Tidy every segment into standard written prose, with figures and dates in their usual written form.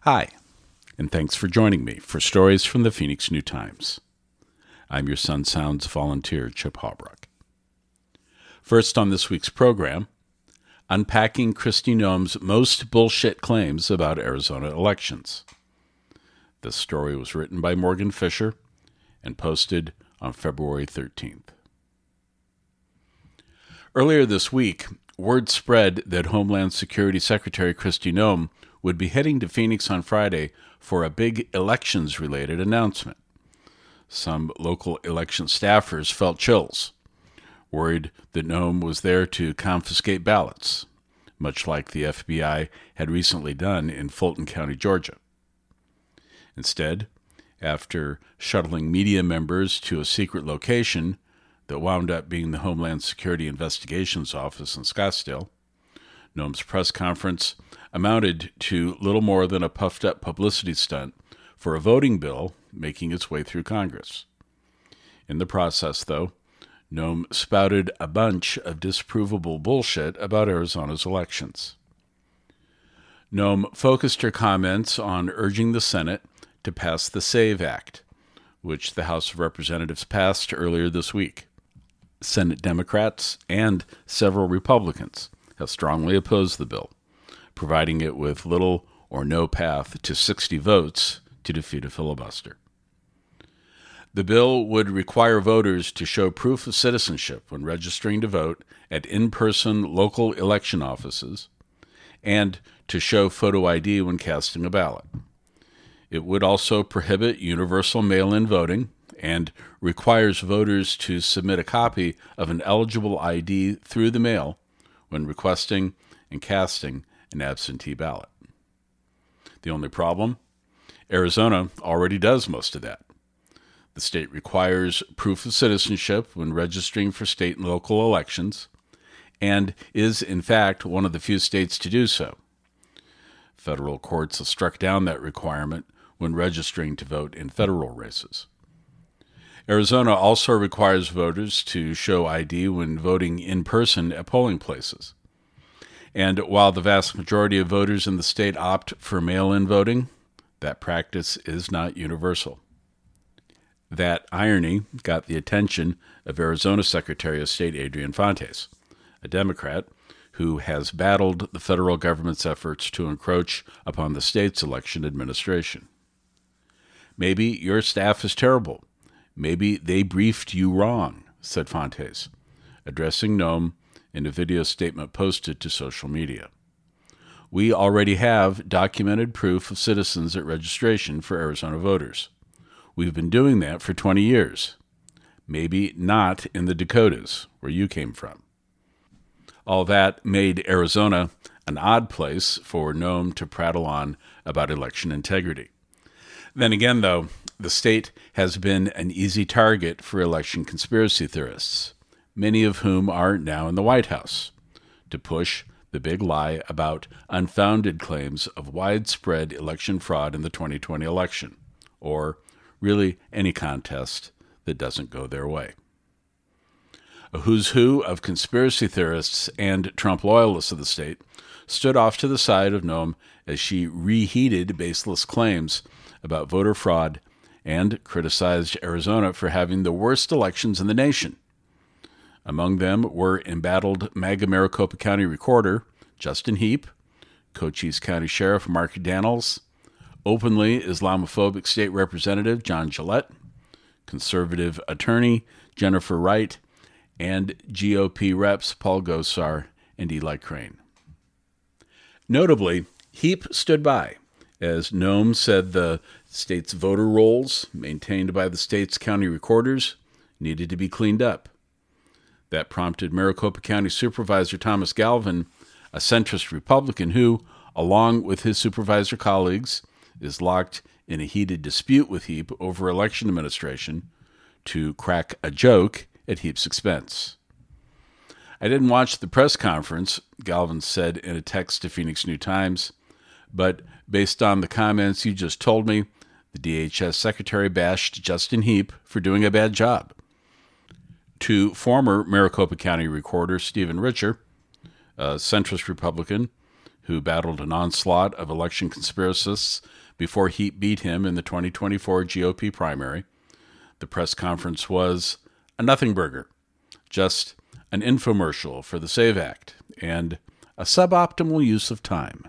Hi, and thanks for joining me for Stories from the Phoenix New-Times. I'm your Sun Sounds volunteer, Chip Hawbrook. First on this week's program, unpacking Kristi Noem's most bullshit claims about Arizona elections. This story was written by Morgan Fisher and posted on February 13th. Earlier this week, word spread that Homeland Security Secretary Kristi Noem would be heading to Phoenix on Friday for a big elections-related announcement. Some local election staffers felt chills, worried that Noem was there to confiscate ballots, much like the FBI had recently done in Fulton County, Georgia. Instead, after shuttling media members to a secret location that wound up being the Homeland Security Investigations Office in Scottsdale, Noem's press conference amounted to little more than a puffed-up publicity stunt for a voting bill making its way through Congress. In the process, though, Noem spouted a bunch of disprovable bullshit about Arizona's elections. Noem focused her comments on urging the Senate to pass the SAVE Act, which the House of Representatives passed earlier this week. Senate Democrats and several Republicans have strongly opposed the bill, providing it with little or no path to 60 votes to defeat a filibuster. The bill would require voters to show proof of citizenship when registering to vote at in-person local election offices and to show photo ID when casting a ballot. It would also prohibit universal mail-in voting and requires voters to submit a copy of an eligible ID through the mail when requesting and casting an absentee ballot. The only problem? Arizona already does most of that. The state requires proof of citizenship when registering for state and local elections, and is, in fact, one of the few states to do so. Federal courts have struck down that requirement when registering to vote in federal races. Arizona also requires voters to show ID when voting in person at polling places. And while the vast majority of voters in the state opt for mail-in voting, that practice is not universal. That irony got the attention of Arizona Secretary of State Adrian Fontes, a Democrat who has battled the federal government's efforts to encroach upon the state's election administration. Maybe your staff is terrible. Maybe they briefed you wrong, said Fontes, addressing Noem in a video statement posted to social media. We already have documented proof of citizens at registration for Arizona voters. We've been doing that for 20 years. Maybe not in the Dakotas, where you came from. All that made Arizona an odd place for Noem to prattle on about election integrity. Then again, though, the state has been an easy target for election conspiracy theorists, many of whom are now in the White House, to push the big lie about unfounded claims of widespread election fraud in the 2020 election, or really any contest that doesn't go their way. A who's who of conspiracy theorists and Trump loyalists of the state stood off to the side of Noem as she reheated baseless claims about voter fraud and criticized Arizona for having the worst elections in the nation. Among them were embattled MAGA Maricopa County Recorder Justin Heap, Cochise County Sheriff Mark Daniels, openly Islamophobic State Representative John Gillette, conservative attorney Jennifer Wright, and GOP reps Paul Gosar and Eli Crane. Notably, Heap stood by as Noem said the state's voter rolls, maintained by the state's county recorders, needed to be cleaned up. That prompted Maricopa County Supervisor Thomas Galvin, a centrist Republican who, along with his supervisor colleagues, is locked in a heated dispute with Heap over election administration, to crack a joke at Heap's expense. I didn't watch the press conference, Galvin said in a text to Phoenix New-Times, but based on the comments you just told me, the DHS secretary bashed Justin Heap for doing a bad job. To former Maricopa County Recorder Stephen Richer, a centrist Republican who battled an onslaught of election conspiracists before Heap beat him in the 2024 GOP primary. The press conference was a nothing burger, just an infomercial for the SAVE Act and a suboptimal use of time.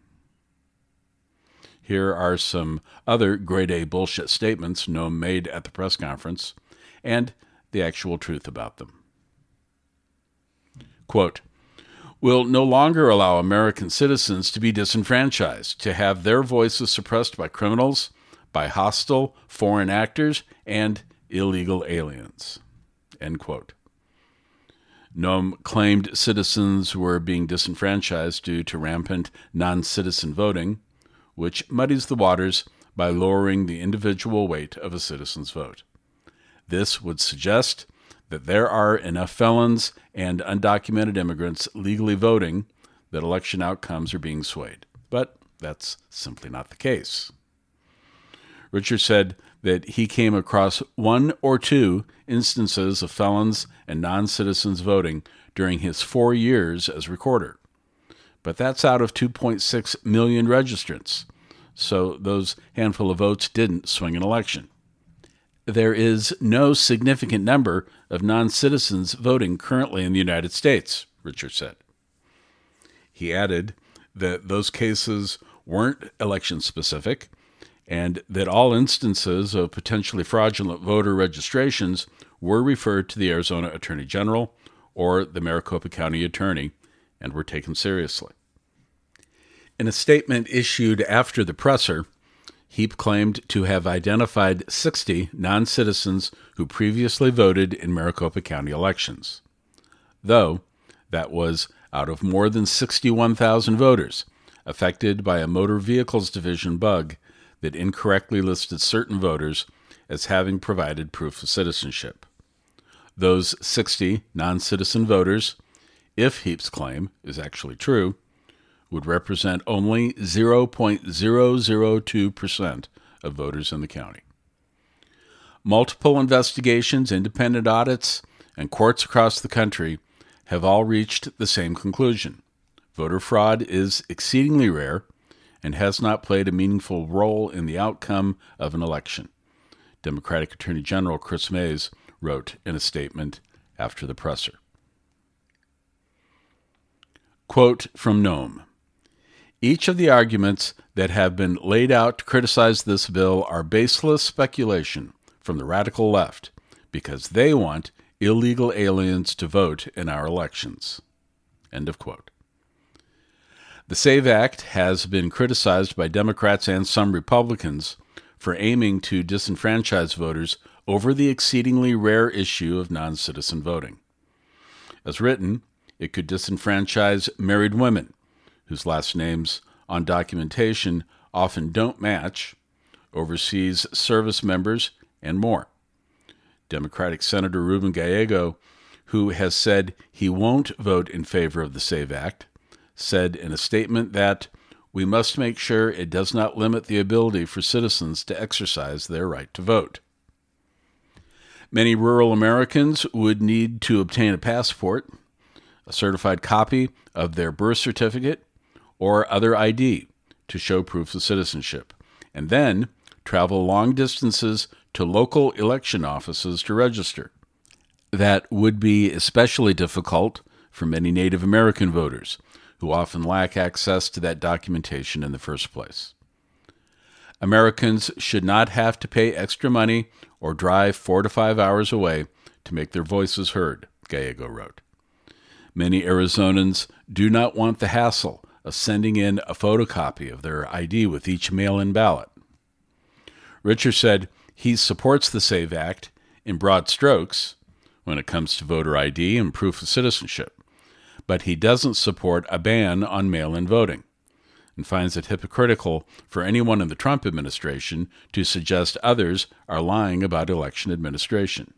Here are some other grade A bullshit statements Noem made at the press conference and the actual truth about them. Quote, "We'll no longer allow American citizens to be disenfranchised, to have their voices suppressed by criminals, by hostile foreign actors, and illegal aliens." End quote. Noem claimed citizens were being disenfranchised due to rampant non-citizen voting, which muddies the waters by lowering the individual weight of a citizen's vote. This would suggest that there are enough felons and undocumented immigrants legally voting that election outcomes are being swayed. But that's simply not the case. Richard said that he came across one or two instances of felons and non-citizens voting during his 4 years as recorder. But that's out of 2.6 million registrants, so those handful of votes didn't swing an election. There is no significant number of non-citizens voting currently in the United States, Richard said. He added that those cases weren't election-specific and that all instances of potentially fraudulent voter registrations were referred to the Arizona Attorney General or the Maricopa County Attorney and were taken seriously. In a statement issued after the presser, Heap claimed to have identified 60 non-citizens who previously voted in Maricopa County elections, though that was out of more than 61,000 voters affected by a Motor Vehicles Division bug that incorrectly listed certain voters as having provided proof of citizenship. Those 60 non-citizen voters, if Heap's claim is actually true, would represent only 0.002% of voters in the county. Multiple investigations, independent audits, and courts across the country have all reached the same conclusion. Voter fraud is exceedingly rare and has not played a meaningful role in the outcome of an election, Democratic Attorney General Chris Mays wrote in a statement after the presser. Quote from Noem, "Each of the arguments that have been laid out to criticize this bill are baseless speculation from the radical left because they want illegal aliens to vote in our elections." End of quote. The SAVE Act has been criticized by Democrats and some Republicans for aiming to disenfranchise voters over the exceedingly rare issue of non-citizen voting. As written, it could disenfranchise married women, whose last names on documentation often don't match, overseas service members, and more. Democratic Senator Ruben Gallego, who has said he won't vote in favor of the SAVE Act, said in a statement that we must make sure it does not limit the ability for citizens to exercise their right to vote. Many rural Americans would need to obtain a passport, a certified copy of their birth certificate, or other ID to show proof of citizenship, and then travel long distances to local election offices to register. That would be especially difficult for many Native American voters, who often lack access to that documentation in the first place. Americans should not have to pay extra money or drive 4 to 5 hours away to make their voices heard, Gallego wrote. Many Arizonans do not want the hassle of sending in a photocopy of their ID with each mail-in ballot. Richard said he supports the SAVE Act in broad strokes when it comes to voter ID and proof of citizenship, but he doesn't support a ban on mail-in voting and finds it hypocritical for anyone in the Trump administration to suggest others are lying about election administration.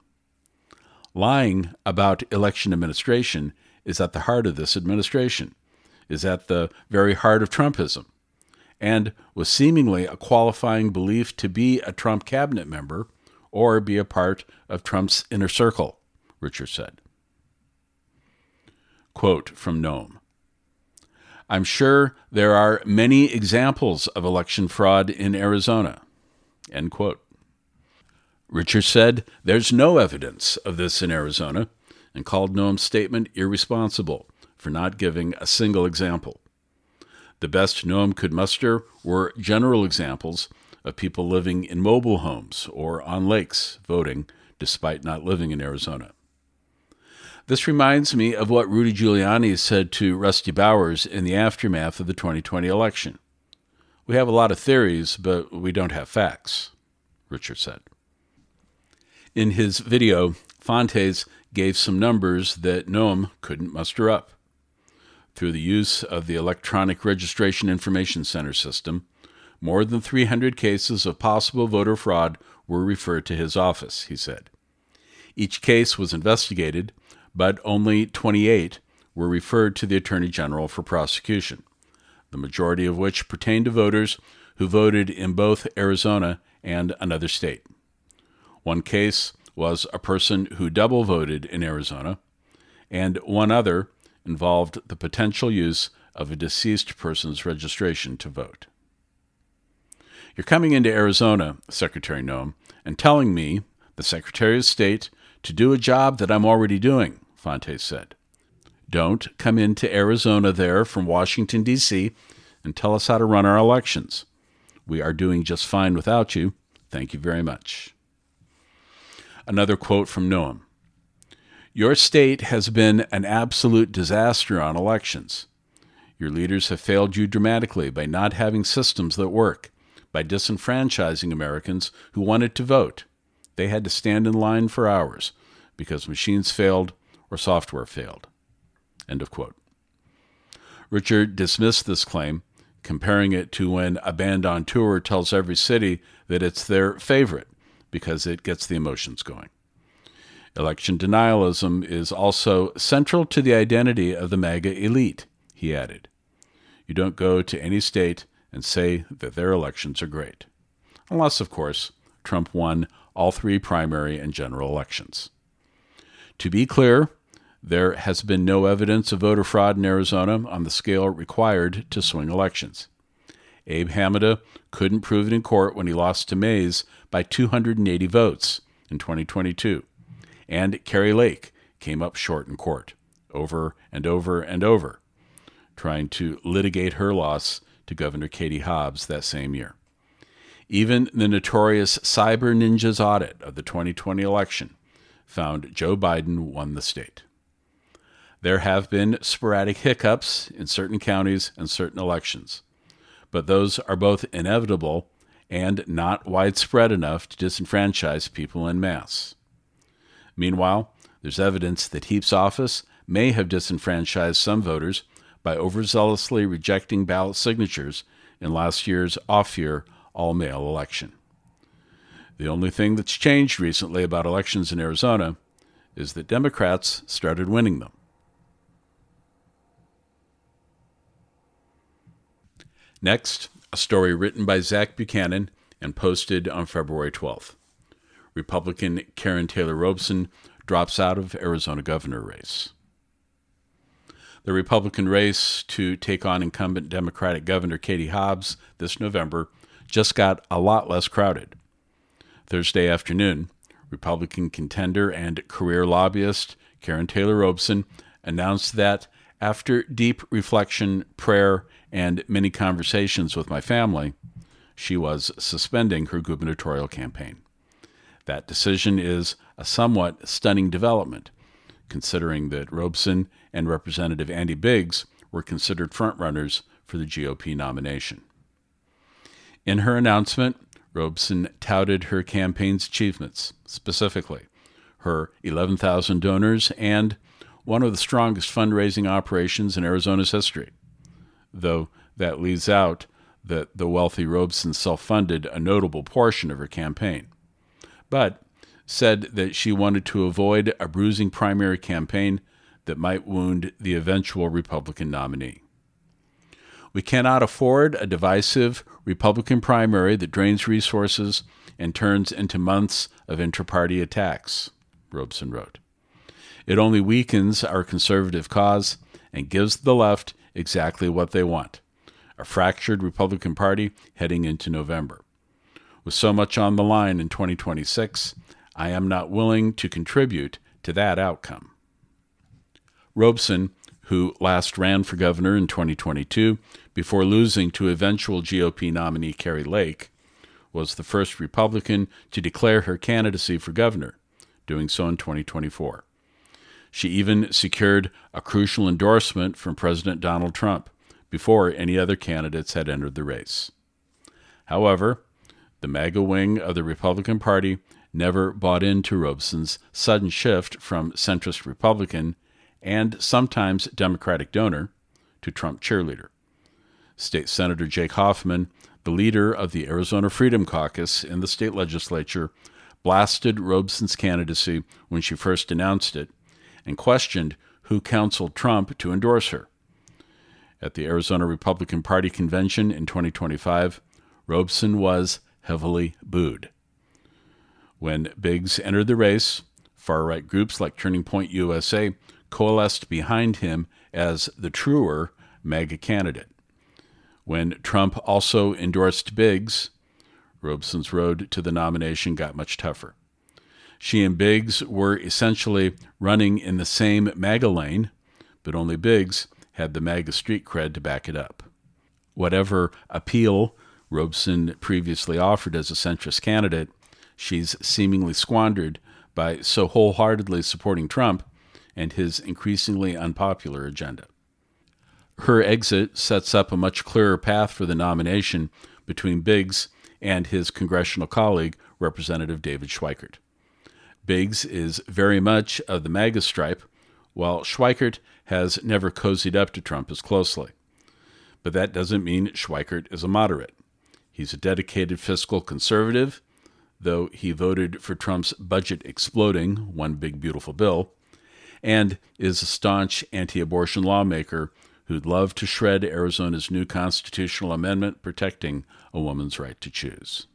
Lying about election administration is at the heart of this administration, is at the very heart of Trumpism, and was seemingly a qualifying belief to be a Trump cabinet member or be a part of Trump's inner circle, Richard said. Quote from Noem, I'm sure there are many examples of election fraud in Arizona. End quote. Richard said there's no evidence of this in Arizona and called Noem's statement irresponsible for not giving a single example. The best Noem could muster were general examples of people living in mobile homes or on lakes voting despite not living in Arizona. This reminds me of what Rudy Giuliani said to Rusty Bowers in the aftermath of the 2020 election. We have a lot of theories, but we don't have facts, Richard said. In his video, Fontes gave some numbers that Noem couldn't muster up. Through the use of the Electronic Registration Information Center system, more than 300 cases of possible voter fraud were referred to his office, he said. Each case was investigated, but only 28 were referred to the Attorney General for prosecution, the majority of which pertained to voters who voted in both Arizona and another state. One case was a person who double voted in Arizona, and one other involved the potential use of a deceased person's registration to vote. You're coming into Arizona, Secretary Noem, and telling me, the Secretary of State, to do a job that I'm already doing, Fontes said. Don't come into Arizona there from Washington, D.C., and tell us how to run our elections. We are doing just fine without you. Thank you very much. Another quote from Noem. Your state has been an absolute disaster on elections. Your leaders have failed you dramatically by not having systems that work, by disenfranchising Americans who wanted to vote. They had to stand in line for hours because machines failed or software failed. End of quote. Richard dismissed this claim, comparing it to when a band on tour tells every city that it's their favorite because it gets the emotions going. Election denialism is also central to the identity of the MAGA elite, he added. You don't go to any state and say that their elections are great. Unless, of course, Trump won all 3 primary and general elections. To be clear, there has been no evidence of voter fraud in Arizona on the scale required to swing elections. Abe Hamada couldn't prove it in court when he lost to Mays by 280 votes in 2022. And Kari Lake came up short in court, over and over and over, trying to litigate her loss to Governor Katie Hobbs that same year. Even the notorious Cyber Ninjas audit of the 2020 election found Joe Biden won the state. There have been sporadic hiccups in certain counties and certain elections, but those are both inevitable and not widespread enough to disenfranchise people en masse. Meanwhile, there's evidence that Heap's office may have disenfranchised some voters by overzealously rejecting ballot signatures in last year's off-year all-mail election. The only thing that's changed recently about elections in Arizona is that Democrats started winning them. Next, a story written by Zach Buchanan and posted on February 12th. Republican Karen Taylor Robson drops out of Arizona governor race. The Republican race to take on incumbent Democratic Governor Katie Hobbs this November just got a lot less crowded. Thursday afternoon, Republican contender and career lobbyist Karen Taylor Robson announced that after deep reflection, prayer, and many conversations with my family, she was suspending her gubernatorial campaign. That decision is a somewhat stunning development, considering that Robson and Representative Andy Biggs were considered frontrunners for the GOP nomination. In her announcement, Robson touted her campaign's achievements, specifically her 11,000 donors and one of the strongest fundraising operations in Arizona's history, though that leaves out that the wealthy Robson self-funded a notable portion of her campaign, but said that she wanted to avoid a bruising primary campaign that might wound the eventual Republican nominee. We cannot afford a divisive Republican primary that drains resources and turns into months of inter-party attacks, Robson wrote. It only weakens our conservative cause and gives the left exactly what they want: a fractured Republican Party heading into November. With so much on the line in 2026, I am not willing to contribute to that outcome. Robeson, who last ran for governor in 2022 before losing to eventual GOP nominee Kari Lake, was the first Republican to declare her candidacy for governor, doing so in 2024. She even secured a crucial endorsement from President Donald Trump before any other candidates had entered the race. However, the MAGA wing of the Republican Party never bought into Robeson's sudden shift from centrist Republican and sometimes Democratic donor to Trump cheerleader. State Senator Jake Hoffman, the leader of the Arizona Freedom Caucus in the state legislature, blasted Robeson's candidacy when she first announced it and questioned who counseled Trump to endorse her. At the Arizona Republican Party convention in 2025, Robeson was heavily booed. When Biggs entered the race, far-right groups like Turning Point USA coalesced behind him as the truer MAGA candidate. When Trump also endorsed Biggs, Robeson's road to the nomination got much tougher. She and Biggs were essentially running in the same MAGA lane, but only Biggs had the MAGA street cred to back it up. Whatever appeal Robeson previously offered as a centrist candidate, she's seemingly squandered by so wholeheartedly supporting Trump and his increasingly unpopular agenda. Her exit sets up a much clearer path for the nomination between Biggs and his congressional colleague, Representative David Schweikert. Biggs is very much of the MAGA stripe, while Schweikert has never cozied up to Trump as closely. But that doesn't mean Schweikert is a moderate. He's a dedicated fiscal conservative, though he voted for Trump's budget exploding one big beautiful bill, and is a staunch anti-abortion lawmaker who'd love to shred Arizona's new constitutional amendment protecting a woman's right to choose.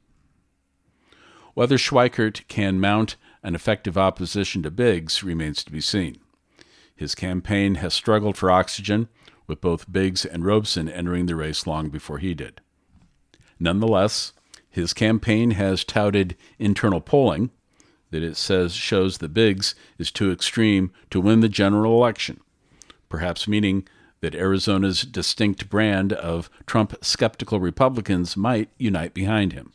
Whether Schweikert can mount an effective opposition to Biggs remains to be seen. His campaign has struggled for oxygen, with both Biggs and Robeson entering the race long before he did. Nonetheless, his campaign has touted internal polling that it says shows that Biggs is too extreme to win the general election, perhaps meaning that Arizona's distinct brand of Trump-skeptical Republicans might unite behind him.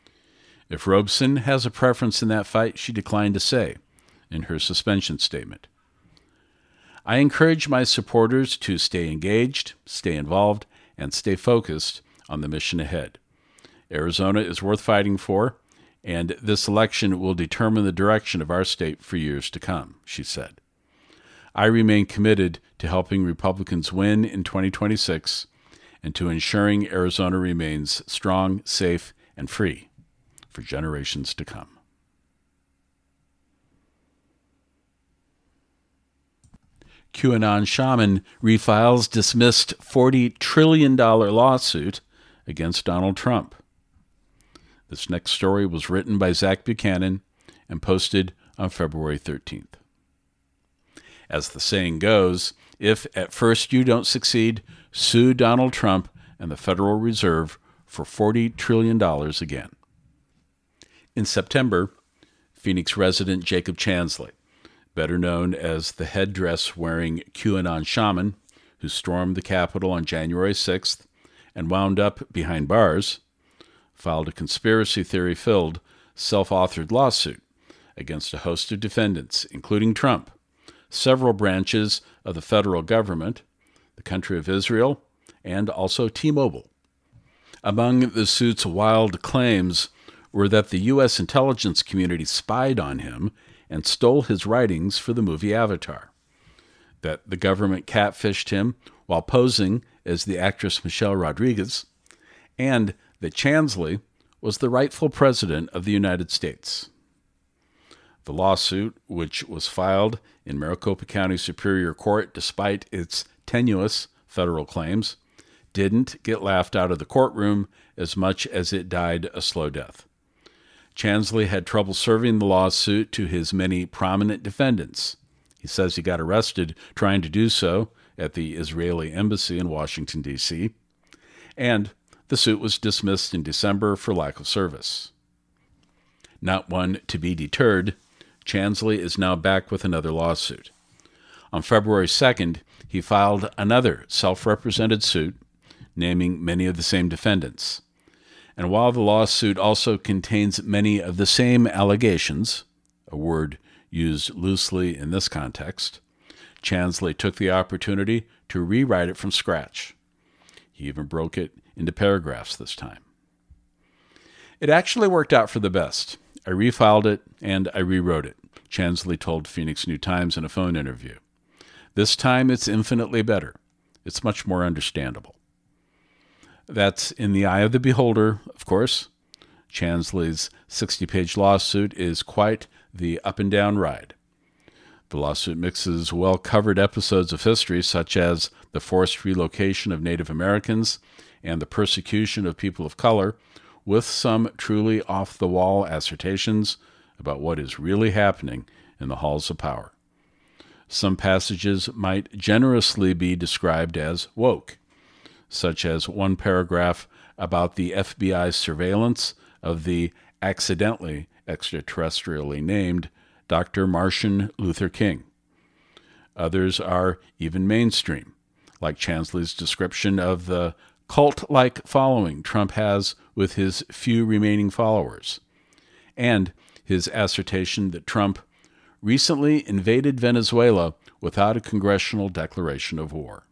If Robeson has a preference in that fight, she declined to say in her suspension statement. I encourage my supporters to stay engaged, stay involved, and stay focused on the mission ahead. Arizona is worth fighting for, and this election will determine the direction of our state for years to come, she said. I remain committed to helping Republicans win in 2026 and to ensuring Arizona remains strong, safe, and free for generations to come. QAnon shaman refiles dismissed $40 trillion lawsuit against Donald Trump. This next story was written by Zach Buchanan and posted on February 13th. As the saying goes, if at first you don't succeed, sue Donald Trump and the Federal Reserve for $40 trillion again. In September, Phoenix resident Jacob Chansley, better known as the headdress-wearing QAnon shaman who stormed the Capitol on January 6th and wound up behind bars, filed a conspiracy theory-filled, self-authored lawsuit against a host of defendants, including Trump, several branches of the federal government, the country of Israel, and also T-Mobile. Among the suit's wild claims were that the U.S. intelligence community spied on him and stole his writings for the movie Avatar, that the government catfished him while posing as the actress Michelle Rodriguez, and that Chansley was the rightful president of the United States. The lawsuit, which was filed in Maricopa County Superior Court despite its tenuous federal claims, didn't get laughed out of the courtroom as much as it died a slow death. Chansley had trouble serving the lawsuit to his many prominent defendants. He says he got arrested trying to do so at the Israeli embassy in Washington, D.C., and the suit was dismissed in December for lack of service. Not one to be deterred, Chansley is now back with another lawsuit. On February 2nd, he filed another self-represented suit, naming many of the same defendants. And while the lawsuit also contains many of the same allegations, a word used loosely in this context, Chansley took the opportunity to rewrite it from scratch. He even broke it into paragraphs this time. It actually worked out for the best. I refiled it and I rewrote it, Chansley told Phoenix New Times in a phone interview. This time it's infinitely better. It's much more understandable. That's in the eye of the beholder, of course. Chansley's 60-page lawsuit is quite the up-and-down ride. The lawsuit mixes well-covered episodes of history, such as the forced relocation of Native Americans and the persecution of people of color, with some truly off-the-wall assertions about what is really happening in the halls of power. Some passages might generously be described as woke, such as one paragraph about the FBI's surveillance of the accidentally extraterrestrially named Dr. Martin Luther King. Others are even mainstream, like Chansley's description of the cult-like following Trump has with his few remaining followers, and his assertion that Trump recently invaded Venezuela without a congressional declaration of war.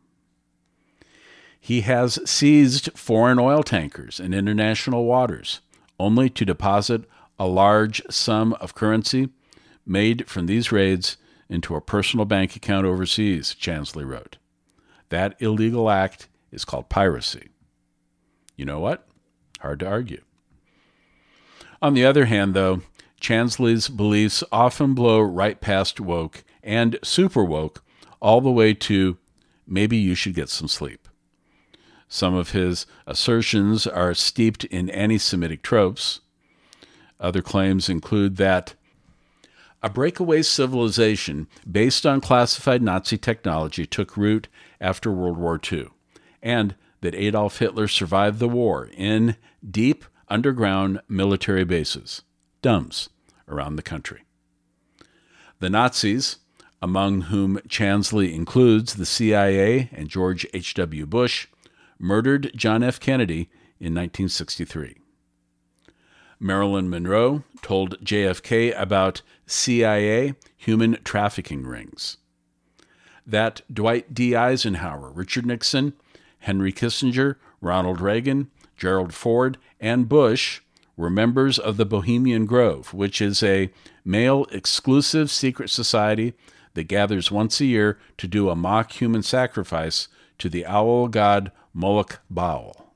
He has seized foreign oil tankers in international waters, only to deposit a large sum of currency made from these raids into a personal bank account overseas, Chansley wrote. That illegal act is called piracy. You know what? Hard to argue. On the other hand, though, Chansley's beliefs often blow right past woke and super woke all the way to maybe you should get some sleep. Some of his assertions are steeped in anti-Semitic tropes. Other claims include that a breakaway civilization based on classified Nazi technology took root after World War II, and that Adolf Hitler survived the war in deep underground military bases, DUMBs, around the country. The Nazis, among whom Chansley includes the CIA and George H.W. Bush, murdered John F. Kennedy in 1963. Marilyn Monroe told JFK about CIA human trafficking rings. That Dwight D. Eisenhower, Richard Nixon, Henry Kissinger, Ronald Reagan, Gerald Ford, and Bush were members of the Bohemian Grove, which is a male-exclusive secret society that gathers once a year to do a mock human sacrifice to the owl god Moloch Baal.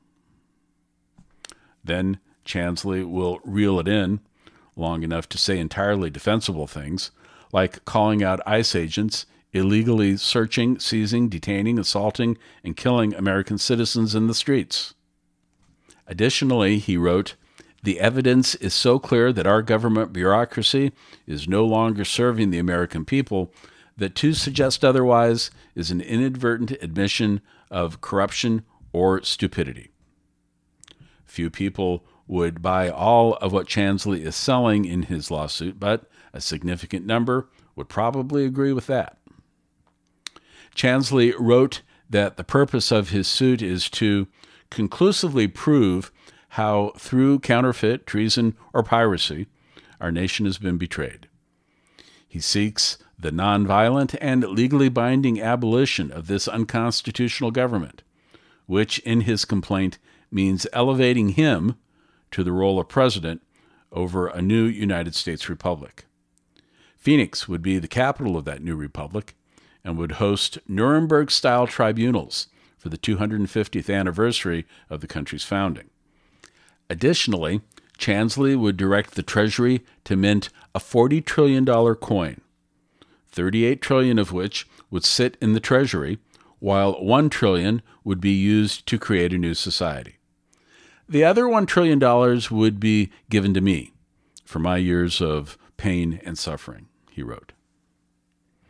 Then Chansley will reel it in long enough to say entirely defensible things, like calling out ICE agents illegally searching, seizing, detaining, assaulting, and killing American citizens in the streets. Additionally, he wrote, "The evidence is so clear that our government bureaucracy is no longer serving the American people that to suggest otherwise is an inadvertent admission of corruption or stupidity." Few people would buy all of what Chansley is selling in his lawsuit, but a significant number would probably agree with that. Chansley wrote that the purpose of his suit is to conclusively prove how, through counterfeit, treason, or piracy, our nation has been betrayed. He seeks the nonviolent and legally binding abolition of this unconstitutional government, which, in his complaint, means elevating him to the role of president over a new United States republic. Phoenix would be the capital of that new republic and would host Nuremberg-style tribunals for the 250th anniversary of the country's founding. Additionally, Chansley would direct the Treasury to mint a $40 trillion coin, $38 trillion of which would sit in the Treasury, while $1 trillion would be used to create a new society. The other $1 trillion would be given to me for my years of pain and suffering, he wrote.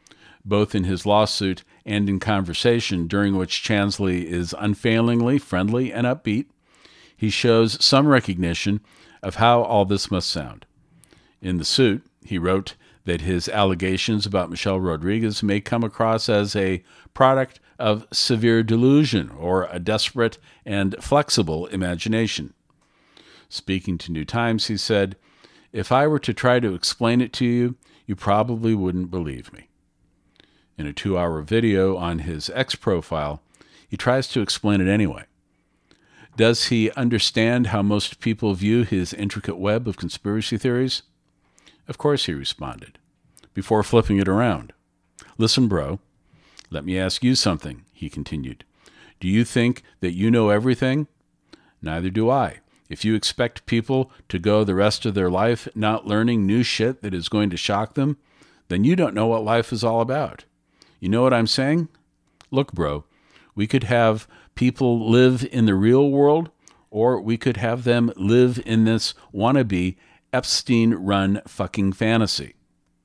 both in his lawsuit and in conversation, during which Chansley is unfailingly friendly and upbeat, he shows some recognition of how all this must sound. In the suit, he wrote that his allegations about Michelle Rodriguez may come across as a product of severe delusion or a desperate and flexible imagination. Speaking to New Times, he said, "If I were to try to explain it to you, you probably wouldn't believe me." In a 2-hour video on his X profile, he tries to explain it anyway. Does he understand how most people view his intricate web of conspiracy theories? Of course he responded, before flipping it around. "Listen, bro, let me ask you something," he continued. "Do you think that you know everything? Neither do I. If you expect people to go the rest of their life not learning new shit that is going to shock them, then you don't know what life is all about. You know what I'm saying? Look, bro, we could have people live in the real world, or we could have them live in this wannabe Epstein-run fucking fantasy."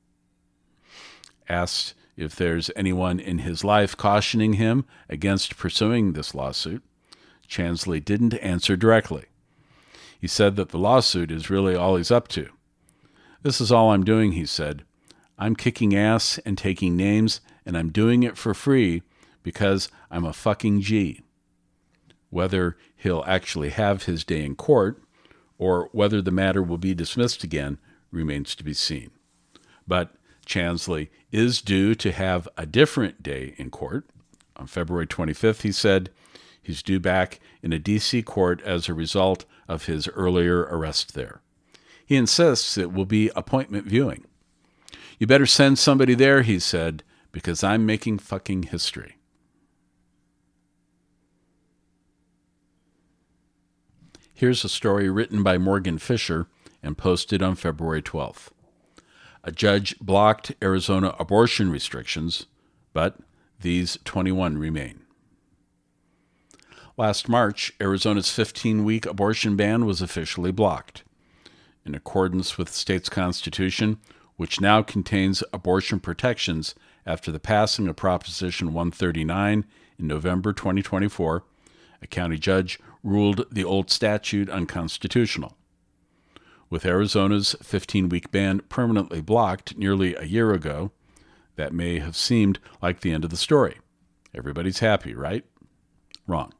Asked if there's anyone in his life cautioning him against pursuing this lawsuit, Chansley didn't answer directly. He said that the lawsuit is really all he's up to. "This is all I'm doing," he said. "I'm kicking ass and taking names, and I'm doing it for free because I'm a fucking G." Whether he'll actually have his day in court, or whether the matter will be dismissed again, remains to be seen. But Chansley is due to have a different day in court. On February 25th, he said he's due back in a D.C. court as a result of his earlier arrest there. He insists it will be appointment viewing. "You better send somebody there," he said, "because I'm making fucking history." Here's a story written by Morgan Fisher and posted on February 12th. A judge blocked Arizona abortion restrictions, but these 21 remain. Last March, Arizona's 15-week abortion ban was officially blocked. In accordance with the state's constitution, which now contains abortion protections after the passing of Proposition 139 in November 2024, a county judge ruled the old statute unconstitutional. With Arizona's 15-week ban permanently blocked nearly a year ago, that may have seemed like the end of the story. Everybody's happy, right? Wrong.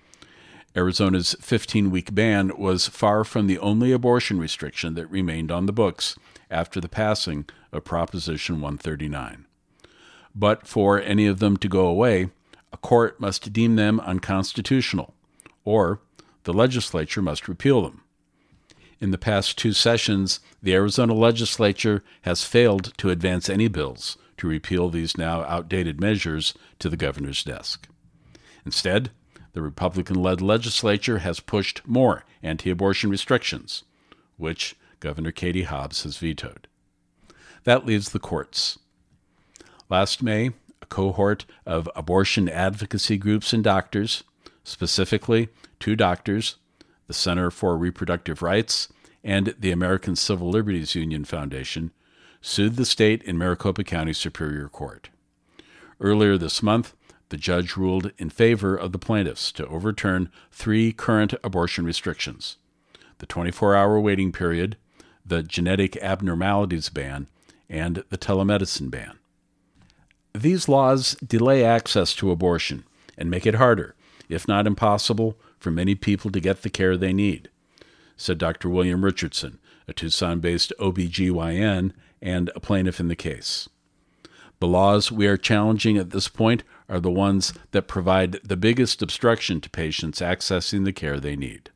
Arizona's 15-week ban was far from the only abortion restriction that remained on the books after the passing of Proposition 139. But for any of them to go away, a court must deem them unconstitutional, or the legislature must repeal them. In the past 2 sessions, the Arizona legislature has failed to advance any bills to repeal these now outdated measures to the governor's desk. Instead, the Republican-led legislature has pushed more anti-abortion restrictions, which Governor Katie Hobbs has vetoed. That leaves the courts. Last May, a cohort of abortion advocacy groups and doctors, specifically 2 doctors, the Center for Reproductive Rights and the American Civil Liberties Union Foundation, sued the state in Maricopa County Superior Court. Earlier this month, the judge ruled in favor of the plaintiffs to overturn 3 current abortion restrictions: the 24-hour waiting period, the genetic abnormalities ban, and the telemedicine ban. These laws delay access to abortion and make it harder, if not impossible, for many people to get the care they need, said Dr. William Richardson, a Tucson-based OB/GYN and a plaintiff in the case. The laws we are challenging at this point are the ones that provide the biggest obstruction to patients accessing the care they need.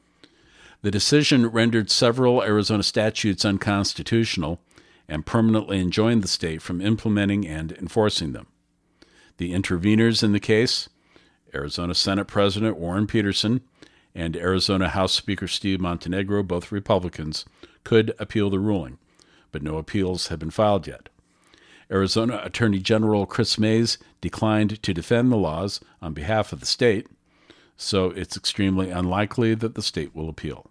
The decision rendered several Arizona statutes unconstitutional and permanently enjoined the state from implementing and enforcing them. The interveners in the case, Arizona Senate President Warren Peterson and Arizona House Speaker Steve Montenegro, both Republicans, could appeal the ruling, but no appeals have been filed yet. Arizona Attorney General Chris Mays declined to defend the laws on behalf of the state, so it's extremely unlikely that the state will appeal.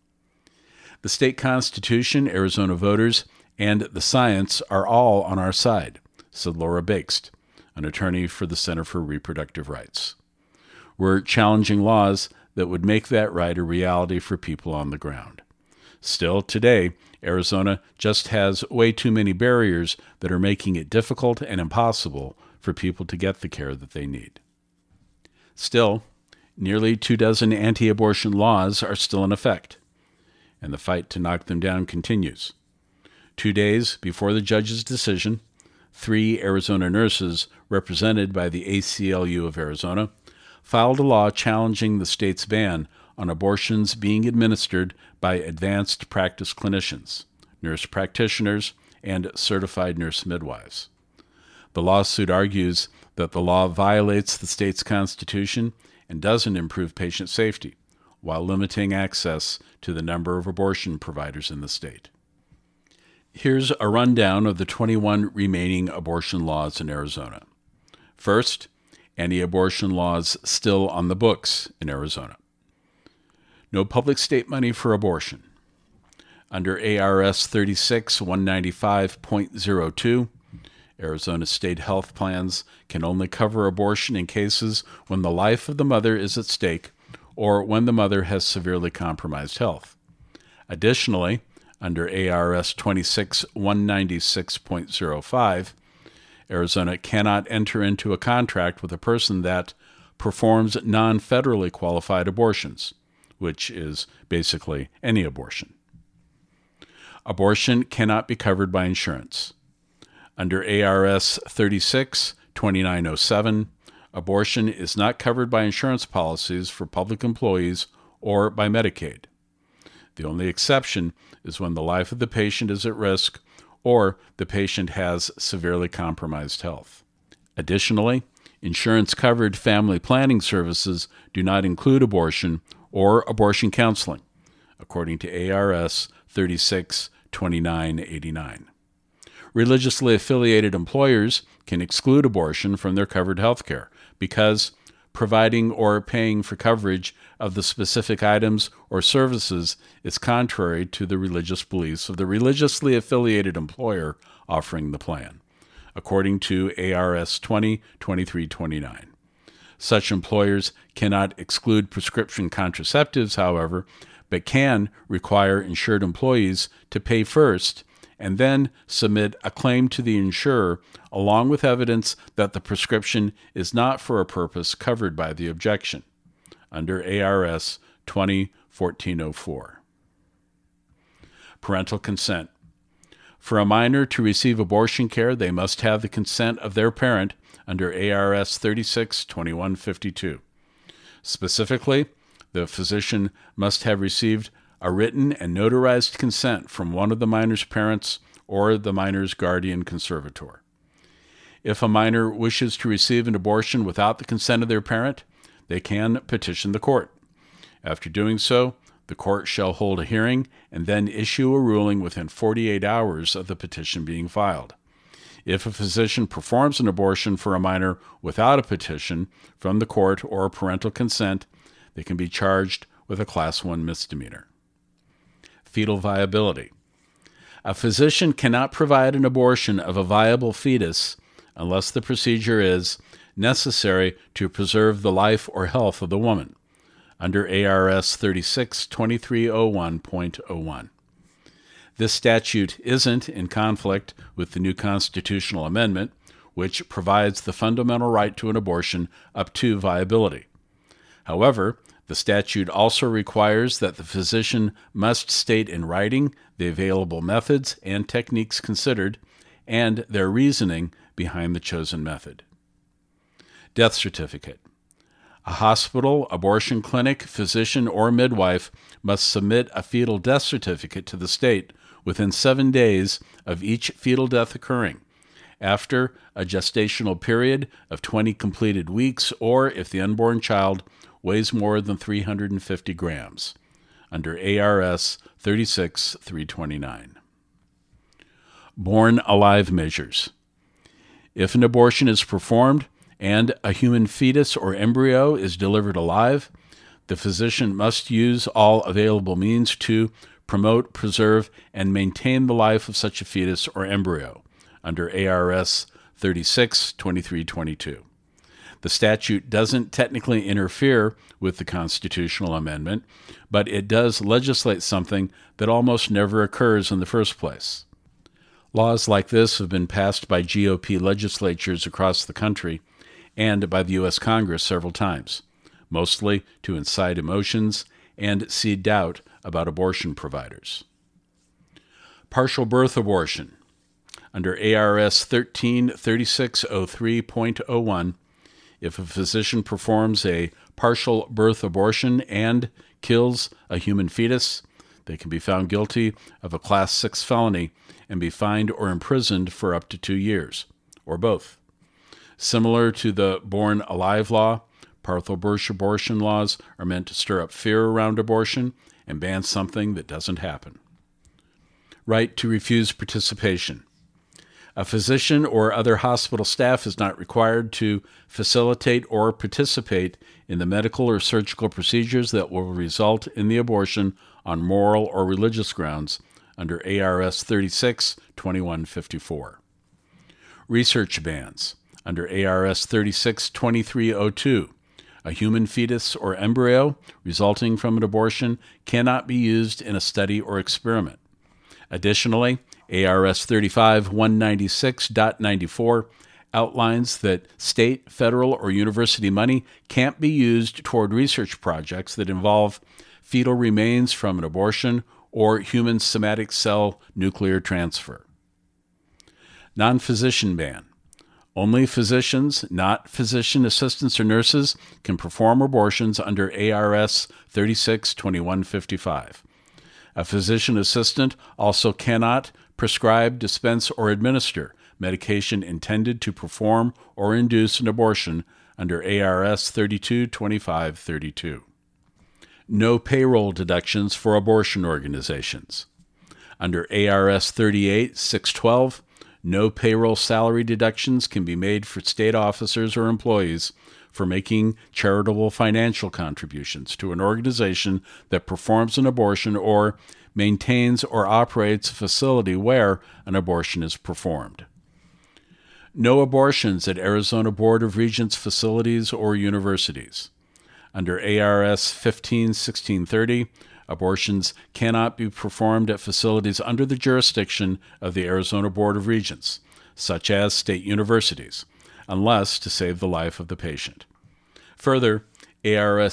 The state constitution, Arizona voters, and the science are all on our side, said Laura Bakst, an attorney for the Center for Reproductive Rights. We're challenging laws that would make that right a reality for people on the ground. Still, today, Arizona just has way too many barriers that are making it difficult and impossible for people to get the care that they need. Still, nearly 24 anti-abortion laws are still in effect, and the fight to knock them down continues. 2 days before the judge's decision, 3 Arizona nurses, represented by the ACLU of Arizona, filed a law challenging the state's ban on abortions being administered by advanced practice clinicians, nurse practitioners, and certified nurse midwives. The lawsuit argues that the law violates the state's constitution and doesn't improve patient safety, while limiting access to the number of abortion providers in the state. Here's a rundown of the 21 remaining abortion laws in Arizona. First, anti-abortion laws still on the books in Arizona. No public state money for abortion. Under ARS 36-195.02, Arizona state health plans can only cover abortion in cases when the life of the mother is at stake or when the mother has severely compromised health. Additionally, under ARS 26-196.05, Arizona cannot enter into a contract with a person that performs non-federally qualified abortions, which is basically any abortion. Abortion cannot be covered by insurance. Under ARS 36-2907, abortion is not covered by insurance policies for public employees or by Medicaid. The only exception is when the life of the patient is at risk or the patient has severely compromised health. Additionally, insurance-covered family planning services do not include abortion or abortion counseling, according to ARS 36-2989. Religiously affiliated employers can exclude abortion from their covered health care because providing or paying for coverage of the specific items or services is contrary to the religious beliefs of the religiously affiliated employer offering the plan, according to ARS 20-2329. Such employers cannot exclude prescription contraceptives, however, but can require insured employees to pay first and then submit a claim to the insurer along with evidence that the prescription is not for a purpose covered by the objection, under ARS 20-1404. Parental consent. For a minor to receive abortion care, they must have the consent of their parent under ARS 36-2152. Specifically, the physician must have received a written and notarized consent from one of the minor's parents or the minor's guardian conservator. If a minor wishes to receive an abortion without the consent of their parent, they can petition the court. After doing so, the court shall hold a hearing and then issue a ruling within 48 hours of the petition being filed. If a physician performs an abortion for a minor without a petition from the court or parental consent, they can be charged with a Class 1 misdemeanor. Fetal viability. A physician cannot provide an abortion of a viable fetus unless the procedure is necessary to preserve the life or health of the woman, under ARS 36-2301.01. This statute isn't in conflict with the new constitutional amendment, which provides the fundamental right to an abortion up to viability. However, the statute also requires that the physician must state in writing the available methods and techniques considered and their reasoning behind the chosen method. Death certificate. A hospital, abortion clinic, physician, or midwife must submit a fetal death certificate to the state within 7 days of each fetal death occurring, after a gestational period of 20 completed weeks, or if the unborn child weighs more than 350 grams, under ARS 36-329. Born alive measures. If an abortion is performed and a human fetus or embryo is delivered alive, the physician must use all available means to promote, preserve, and maintain the life of such a fetus or embryo, under ARS 362322. The statute doesn't technically interfere with the constitutional amendment, but it does legislate something that almost never occurs in the first place. Laws like this have been passed by GOP legislatures across the country and by the U.S. Congress several times, mostly to incite emotions and seed doubt about abortion providers. Partial birth abortion. Under ARS 133603.01, if a physician performs a partial birth abortion and kills a human fetus, they can be found guilty of a Class 6 felony and be fined or imprisoned for up to 2 years, or both. Similar to the Born Alive law, partial birth abortion laws are meant to stir up fear around abortion and ban something that doesn't happen. Right to refuse participation. A physician or other hospital staff is not required to facilitate or participate in the medical or surgical procedures that will result in the abortion on moral or religious grounds under ARS 36-2154. Research bans. Under ARS 36-2302, a human fetus or embryo resulting from an abortion cannot be used in a study or experiment. Additionally, ARS 35-196.94 outlines that state, federal, or university money can't be used toward research projects that involve fetal remains from an abortion or human somatic cell nuclear transfer. Non-physician ban. Only physicians, not physician assistants or nurses, can perform abortions under ARS 36-2155. A physician assistant also cannot prescribe, dispense, or administer medication intended to perform or induce an abortion under ARS 32-2532. No payroll deductions for abortion organizations. Under ARS 38-612, no payroll salary deductions can be made for state officers or employees for making charitable financial contributions to an organization that performs an abortion or maintains or operates a facility where an abortion is performed. No abortions at Arizona Board of Regents facilities or universities. Under ARS 15-1630, abortions cannot be performed at facilities under the jurisdiction of the Arizona Board of Regents, such as state universities, unless to save the life of the patient. Further, ARS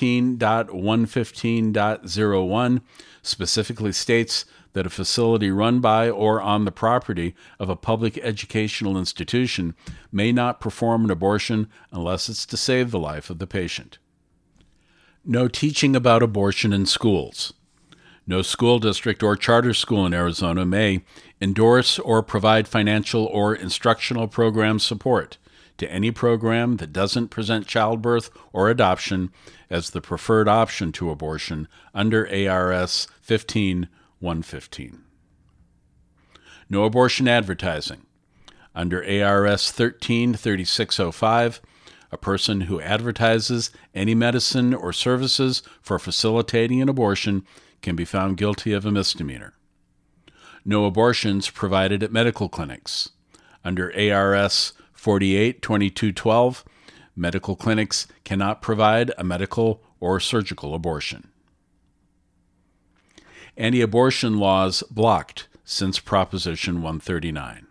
15.115.01 specifically states that a facility run by or on the property of a public educational institution may not perform an abortion unless it's to save the life of the patient. No teaching about abortion in schools. No school district or charter school in Arizona may endorse or provide financial or instructional program support to any program that doesn't present childbirth or adoption as the preferred option to abortion under ARS 15-115. No abortion advertising. Under ARS 13-3605, a person who advertises any medicine or services for facilitating an abortion can be found guilty of a misdemeanor. No abortions provided at medical clinics. Under ARS 48-2212, medical clinics cannot provide a medical or surgical abortion. Anti-abortion laws blocked since Proposition 139.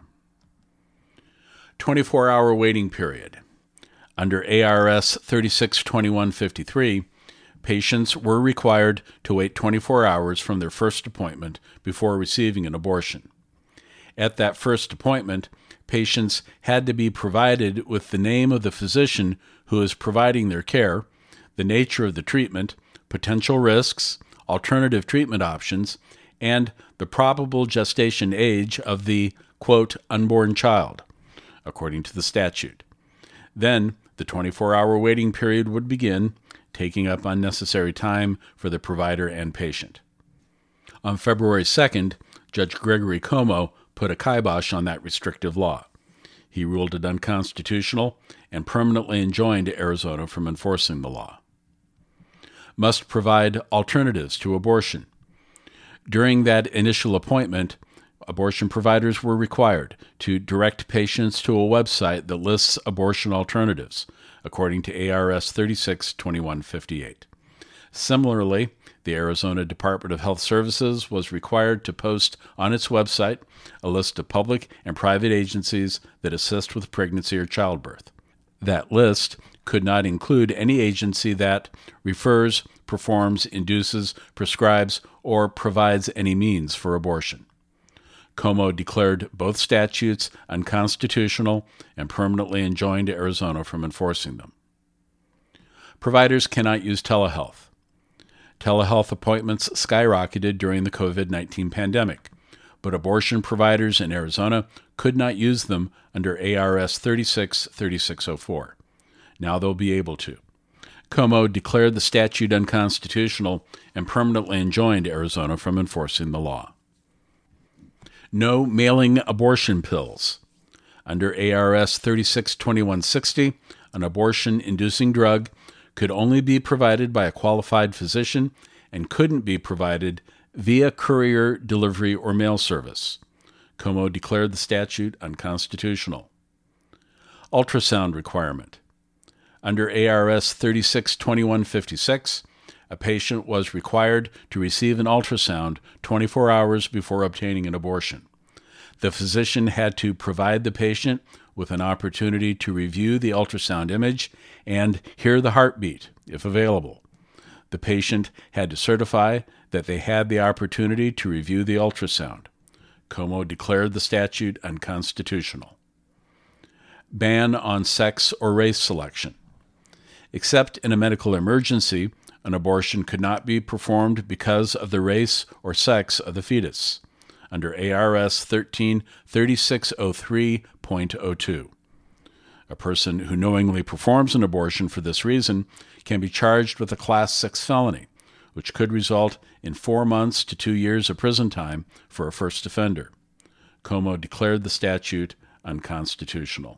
24-hour waiting period. Under ARS 36-2153, patients were required to wait 24 hours from their first appointment before receiving an abortion. At that first appointment, patients had to be provided with the name of the physician who is providing their care, the nature of the treatment, potential risks, alternative treatment options, and the probable gestation age of the, quote, unborn child, according to the statute. Then, the 24-hour waiting period would begin, taking up unnecessary time for the provider and patient. On February 2nd, Judge Gregory Como put a kibosh on that restrictive law. He ruled it unconstitutional and permanently enjoined Arizona from enforcing the law. Must provide alternatives to abortion. During that initial appointment, abortion providers were required to direct patients to a website that lists abortion alternatives, according to ARS 36-2158. Similarly, the Arizona Department of Health Services was required to post on its website a list of public and private agencies that assist with pregnancy or childbirth. That list could not include any agency that refers, performs, induces, prescribes, or provides any means for abortion. Como declared both statutes unconstitutional and permanently enjoined Arizona from enforcing them. Providers cannot use telehealth. Telehealth appointments skyrocketed during the COVID-19 pandemic, but abortion providers in Arizona could not use them under ARS 36-3604. Now they'll be able to. Como declared the statute unconstitutional and permanently enjoined Arizona from enforcing the law. No mailing abortion pills. Under ARS 36-2160, an abortion-inducing drug could only be provided by a qualified physician and couldn't be provided via courier, delivery, or mail service. Como declared the statute unconstitutional. Ultrasound requirement. Under ARS 36-2156, a patient was required to receive an ultrasound 24 hours before obtaining an abortion. The physician had to provide the patient with an opportunity to review the ultrasound image and hear the heartbeat, if available. The patient had to certify that they had the opportunity to review the ultrasound. Como declared the statute unconstitutional. Ban on sex or race selection. Except in a medical emergency, an abortion could not be performed because of the race or sex of the fetus, under ARS 13-3603.02. A person who knowingly performs an abortion for this reason can be charged with a Class 6 felony, which could result in 4 months to 2 years of prison time for a first offender. Como declared the statute unconstitutional.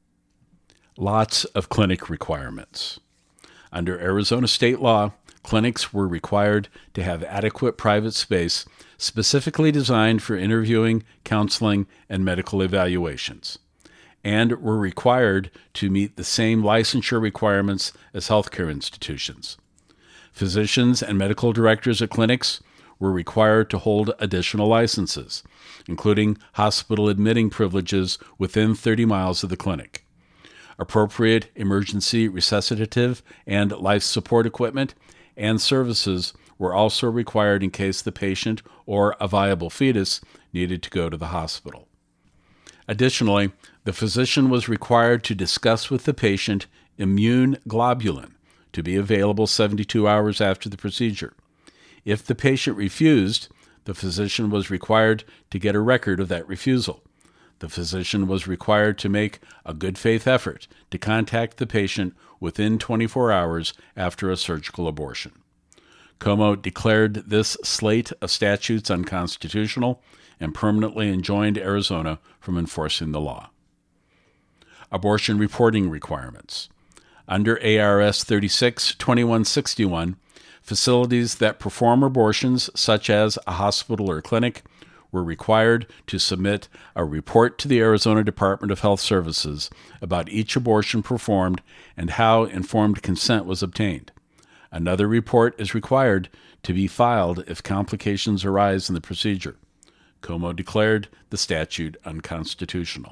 Lots of clinic requirements. Under Arizona state law, clinics were required to have adequate private space specifically designed for interviewing, counseling, and medical evaluations, and were required to meet the same licensure requirements as healthcare institutions. Physicians and medical directors at clinics were required to hold additional licenses, including hospital admitting privileges within 30 miles of the clinic. Appropriate emergency resuscitative and life support equipment and services were also required in case the patient or a viable fetus needed to go to the hospital. Additionally, the physician was required to discuss with the patient immune globulin to be available 72 hours after the procedure. If the patient refused, the physician was required to get a record of that refusal. The physician was required to make a good faith effort to contact the patient within 24 hours after a surgical abortion. Como declared this slate of statutes unconstitutional and permanently enjoined Arizona from enforcing the law. Abortion reporting requirements. Under ARS 36-2161, facilities that perform abortions, such as a hospital or clinic, were required to submit a report to the Arizona Department of Health Services about each abortion performed and how informed consent was obtained. Another report is required to be filed if complications arise in the procedure. Como declared the statute unconstitutional.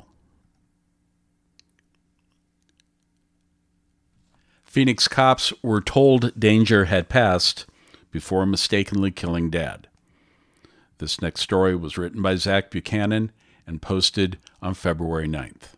Phoenix cops were told danger had passed before mistakenly killing dad. This next story was written by Zach Buchanan and posted on February 9th.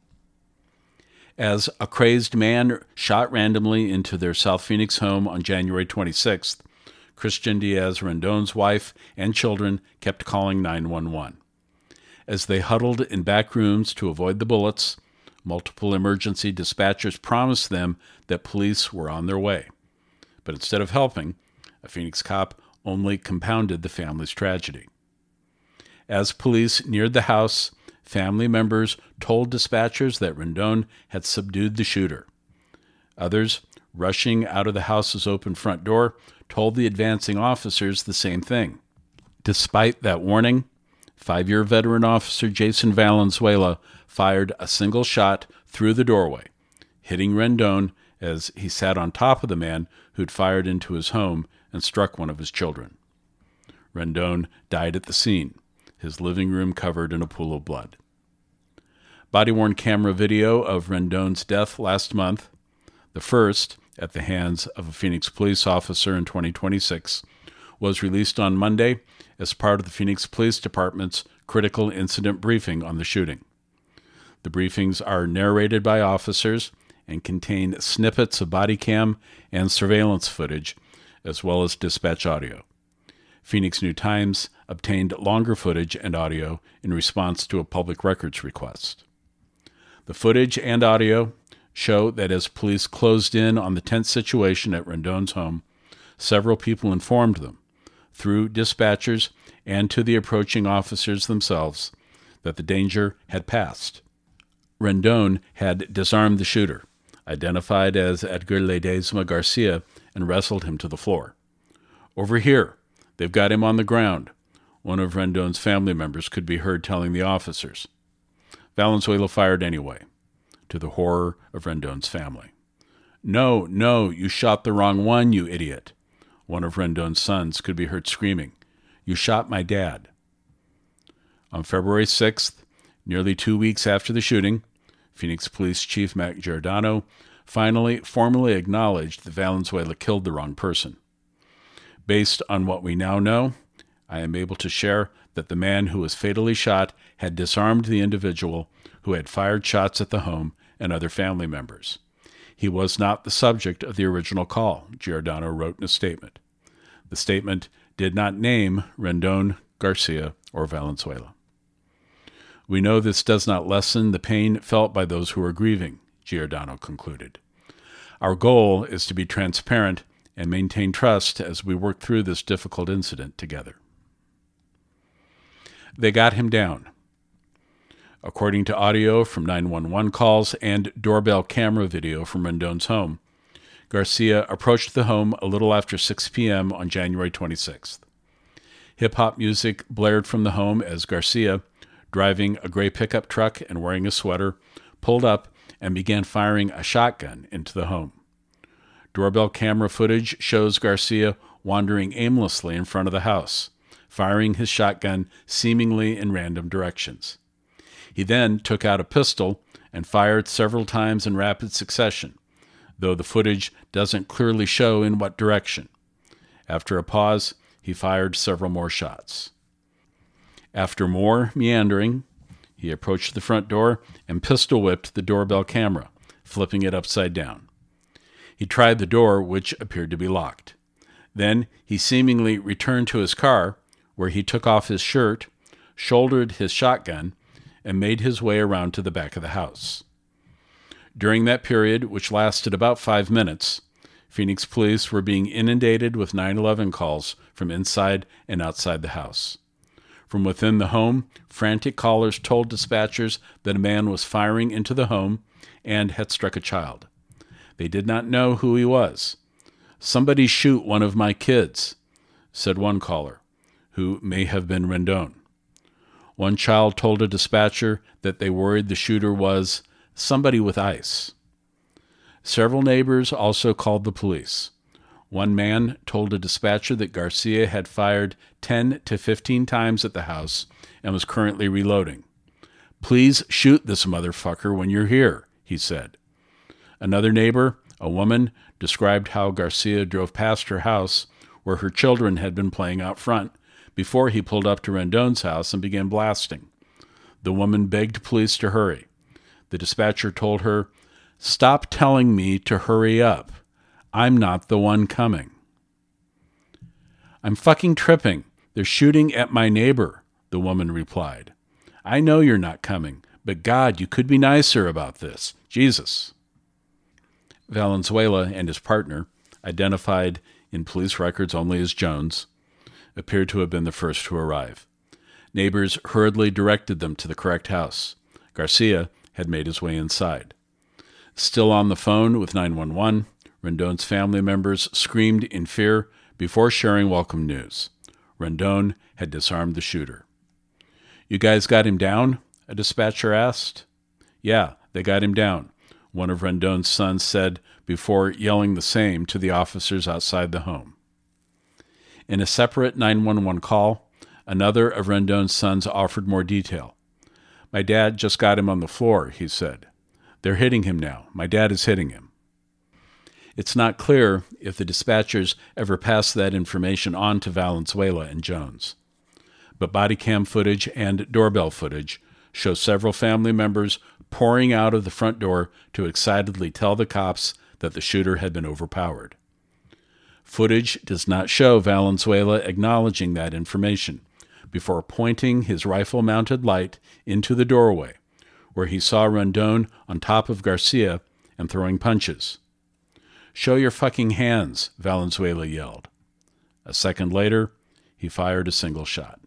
As a crazed man shot randomly into their South Phoenix home on January 26th, Christian Diaz-Rendon's wife and children kept calling 911. As they huddled in back rooms to avoid the bullets, multiple emergency dispatchers promised them that police were on their way. But instead of helping, a Phoenix cop only compounded the family's tragedy. As police neared the house, family members told dispatchers that Rendon had subdued the shooter. Others, rushing out of the house's open front door, told the advancing officers the same thing. Despite that warning, 5-year veteran officer Jason Valenzuela fired a single shot through the doorway, hitting Rendon as he sat on top of the man who'd fired into his home and struck one of his children. Rendon died at the scene, his living room covered in a pool of blood. Body-worn camera video of Rendon's death last month, the first at the hands of a Phoenix police officer in 2026, was released on Monday as part of the Phoenix Police Department's critical incident briefing on the shooting. The briefings are narrated by officers and contain snippets of body cam and surveillance footage, as well as dispatch audio. Phoenix New-Times obtained longer footage and audio in response to a public records request. The footage and audio show that as police closed in on the tense situation at Rendon's home, several people informed them, through dispatchers and to the approaching officers themselves, that the danger had passed. Rendon had disarmed the shooter, identified as Edgar Ledesma Garcia, and wrestled him to the floor. "Over here. They've got him on the ground," one of Rendon's family members could be heard telling the officers. Valenzuela fired anyway, to the horror of Rendon's family. "No, you shot the wrong one, you idiot," one of Rendon's sons could be heard screaming. "You shot my dad." On February 6th, nearly 2 weeks after the shooting, Phoenix Police Chief Mac Giordano finally formally acknowledged that Valenzuela killed the wrong person. Based on what we now know, I am able to share that the man who was fatally shot had disarmed the individual who had fired shots at the home and other family members. He was not the subject of the original call, Giordano wrote in a statement. The statement did not name Rendon, Garcia, or Valenzuela. "We know this does not lessen the pain felt by those who are grieving," Giordano concluded. "Our goal is to be transparent and maintain trust as we work through this difficult incident together." They got him down. According to audio from 911 calls and doorbell camera video from Rendon's home, Garcia approached the home a little after 6 p.m. on January 26th. Hip-hop music blared from the home as Garcia, driving a gray pickup truck and wearing a sweater, pulled up and began firing a shotgun into the home. Doorbell camera footage shows Garcia wandering aimlessly in front of the house, firing his shotgun seemingly in random directions. He then took out a pistol and fired several times in rapid succession, though the footage doesn't clearly show in what direction. After a pause, he fired several more shots. After more meandering, he approached the front door and pistol-whipped the doorbell camera, flipping it upside down. He tried the door, which appeared to be locked. Then he seemingly returned to his car, where he took off his shirt, shouldered his shotgun, and made his way around to the back of the house. During that period, which lasted about 5 minutes, Phoenix police were being inundated with 911 calls from inside and outside the house. From within the home, frantic callers told dispatchers that a man was firing into the home and had struck a child. They did not know who he was. "Somebody shoot one of my kids," said one caller, who may have been Rendon. One child told a dispatcher that they worried the shooter was somebody with ice. Several neighbors also called the police. One man told a dispatcher that Garcia had fired 10 to 15 times at the house and was currently reloading. "Please shoot this motherfucker when you're here," he said. Another neighbor, a woman, described how Garcia drove past her house, where her children had been playing out front, before he pulled up to Rendon's house and began blasting. The woman begged police to hurry. The dispatcher told her, "Stop telling me to hurry up. I'm not the one coming." "I'm fucking tripping. They're shooting at my neighbor," the woman replied. "I know you're not coming, but God, you could be nicer about this. Jesus." Valenzuela and his partner, identified in police records only as Jones, appeared to have been the first to arrive. Neighbors hurriedly directed them to the correct house. Garcia had made his way inside. Still on the phone with 911, Rendon's family members screamed in fear before sharing welcome news. Rendon had disarmed the shooter. You guys got him down? A dispatcher asked. Yeah, they got him down, one of Rendon's sons said before yelling the same to the officers outside the home. In a separate 911 call, another of Rendon's sons offered more detail. My dad just got him on the floor, he said. They're hitting him now. My dad is hitting him. It's not clear if the dispatchers ever passed that information on to Valenzuela and Jones. But body cam footage and doorbell footage show several family members pouring out of the front door to excitedly tell the cops that the shooter had been overpowered. Footage does not show Valenzuela acknowledging that information before pointing his rifle-mounted light into the doorway, where he saw Rendon on top of Garcia and throwing punches. Show your fucking hands, Valenzuela yelled. A second later, he fired a single shot.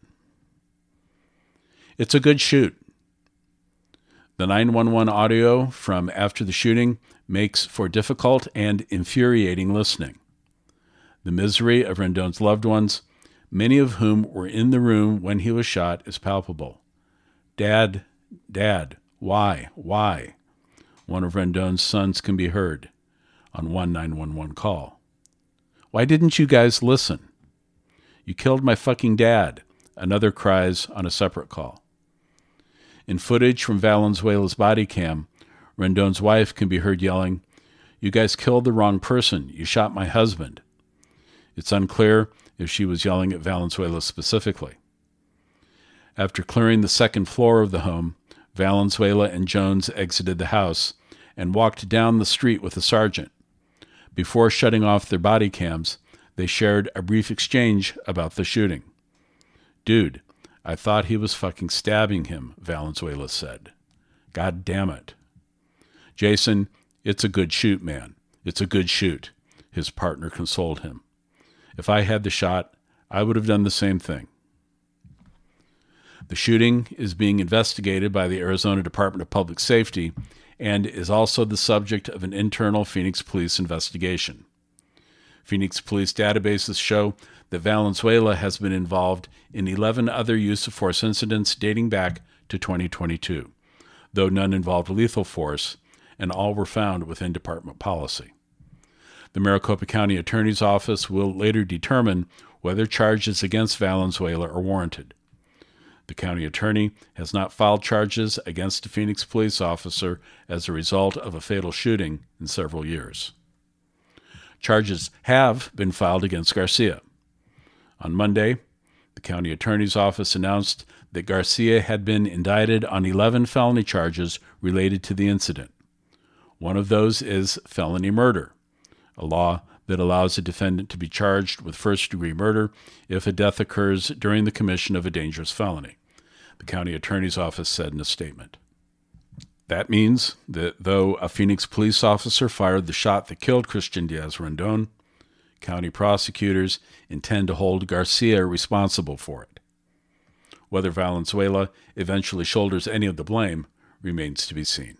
It's a good shoot. The 911 audio from after the shooting makes for difficult and infuriating listening. The misery of Rendon's loved ones, many of whom were in the room when he was shot, is palpable. Dad, why? One of Rendon's sons can be heard on one 911 call. Why didn't you guys listen? You killed my fucking dad, another cries on a separate call. In footage from Valenzuela's body cam, Rendon's wife can be heard yelling, You guys killed the wrong person. You shot my husband. It's unclear if she was yelling at Valenzuela specifically. After clearing the second floor of the home, Valenzuela and Jones exited the house and walked down the street with a sergeant. Before shutting off their body cams, they shared a brief exchange about the shooting. Dude, I thought he was fucking stabbing him, Valenzuela said. God damn it. Jason, it's a good shoot, man. It's a good shoot, his partner consoled him. If I had the shot, I would have done the same thing. The shooting is being investigated by the Arizona Department of Public Safety and is also the subject of an internal Phoenix Police investigation. Phoenix Police databases show that Valenzuela has been involved in 11 other use-of-force incidents dating back to 2022, though none involved lethal force, and all were found within department policy. The Maricopa County Attorney's Office will later determine whether charges against Valenzuela are warranted. The county attorney has not filed charges against a Phoenix police officer as a result of a fatal shooting in several years. Charges have been filed against Garcia. On Monday, the county attorney's office announced that Garcia had been indicted on 11 felony charges related to the incident. One of those is felony murder, a law that allows a defendant to be charged with first-degree murder if a death occurs during the commission of a dangerous felony, the county attorney's office said in a statement. That means that though a Phoenix police officer fired the shot that killed Christian Diaz-Rendon, county prosecutors intend to hold Garcia responsible for it. Whether Valenzuela eventually shoulders any of the blame remains to be seen.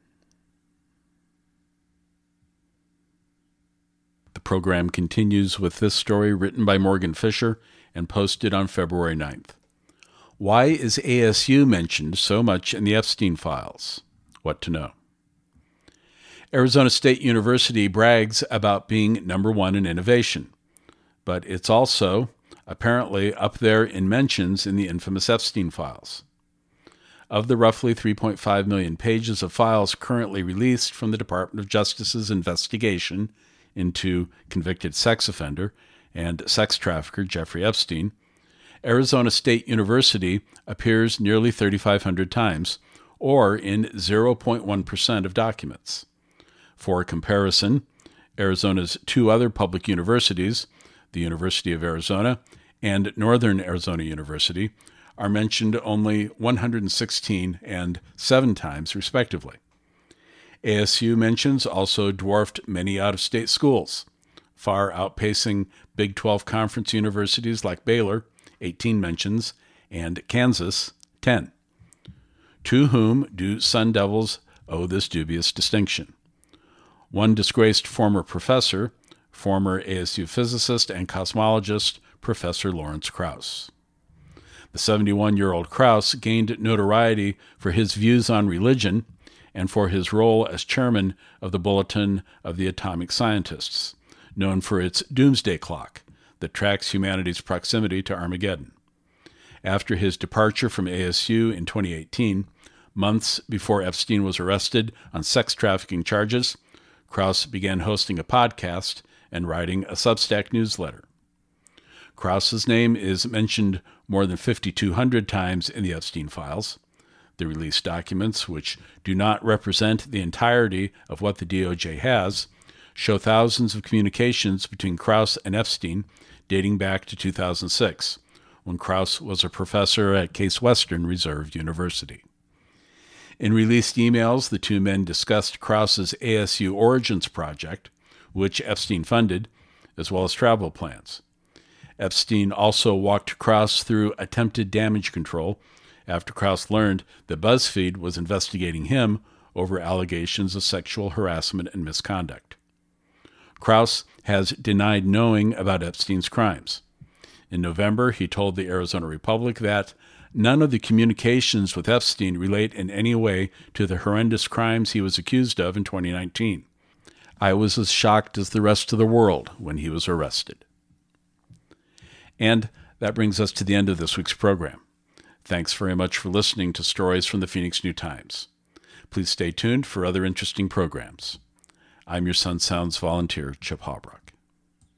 The program continues with this story written by Morgan Fisher and posted on February 9th. Why is ASU mentioned so much in the Epstein files? What to know. Arizona State University brags about being number one in innovation, but it's also apparently up there in mentions in the infamous Epstein files. Of the roughly 3.5 million pages of files currently released from the Department of Justice's investigation into convicted sex offender and sex trafficker Jeffrey Epstein, Arizona State University appears nearly 3,500 times, or in 0.1% of documents. For comparison, Arizona's two other public universities, the University of Arizona and Northern Arizona University, are mentioned only 116 and 7 times, respectively. ASU mentions also dwarfed many out-of-state schools, far outpacing Big 12 conference universities like Baylor, 18 mentions, and Kansas, 10. To whom do Sun Devils owe this dubious distinction? One disgraced former professor, former ASU physicist and cosmologist, Professor Lawrence Krauss. The 71-year-old Krauss gained notoriety for his views on religion and for his role as chairman of the Bulletin of the Atomic Scientists, known for its doomsday clock that tracks humanity's proximity to Armageddon. After his departure from ASU in 2018, months before Epstein was arrested on sex trafficking charges, Krauss began hosting a podcast and writing a Substack newsletter. Krauss's name is mentioned more than 5,200 times in the Epstein files. The released documents, which do not represent the entirety of what the DOJ has, show thousands of communications between Krauss and Epstein dating back to 2006, when Krauss was a professor at Case Western Reserve University. In released emails, the two men discussed Krauss's ASU Origins project, which Epstein funded, as well as travel plans. Epstein also walked Krauss through attempted damage control after Krauss learned that BuzzFeed was investigating him over allegations of sexual harassment and misconduct. Krauss has denied knowing about Epstein's crimes. In November, he told the Arizona Republic that none of the communications with Epstein relate in any way to the horrendous crimes he was accused of in 2019. I was as shocked as the rest of the world when he was arrested. And that brings us to the end of this week's program. Thanks very much for listening to Stories from the Phoenix New-Times. Please stay tuned for other interesting programs. I'm your Sun Sounds volunteer, Chip Hawbrook.